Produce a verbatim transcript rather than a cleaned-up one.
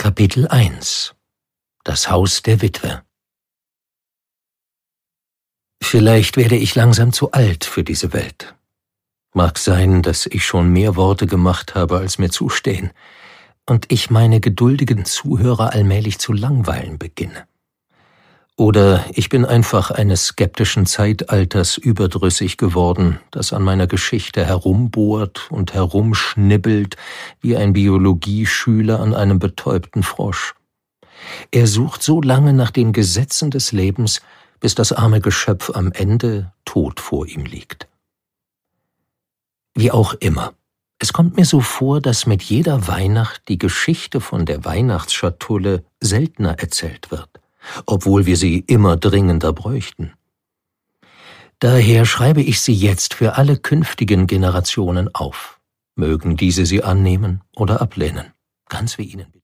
Kapitel eins Das Haus der Witwe. Vielleicht werde ich langsam zu alt für diese Welt. Mag sein, dass ich schon mehr Worte gemacht habe, als mir zustehen, und ich meine geduldigen Zuhörer allmählich zu langweilen beginne. Oder ich bin einfach eines skeptischen Zeitalters überdrüssig geworden, das an meiner Geschichte herumbohrt und herumschnibbelt wie ein Biologieschüler an einem betäubten Frosch. Er sucht so lange nach den Gesetzen des Lebens, bis das arme Geschöpf am Ende tot vor ihm liegt. Wie auch immer, es kommt mir so vor, dass mit jeder Weihnacht die Geschichte von der Weihnachtsschatulle seltener erzählt wird, obwohl wir sie immer dringender bräuchten. Daher schreibe ich sie jetzt für alle künftigen Generationen auf. Mögen diese sie annehmen oder ablehnen, ganz wie ihnen.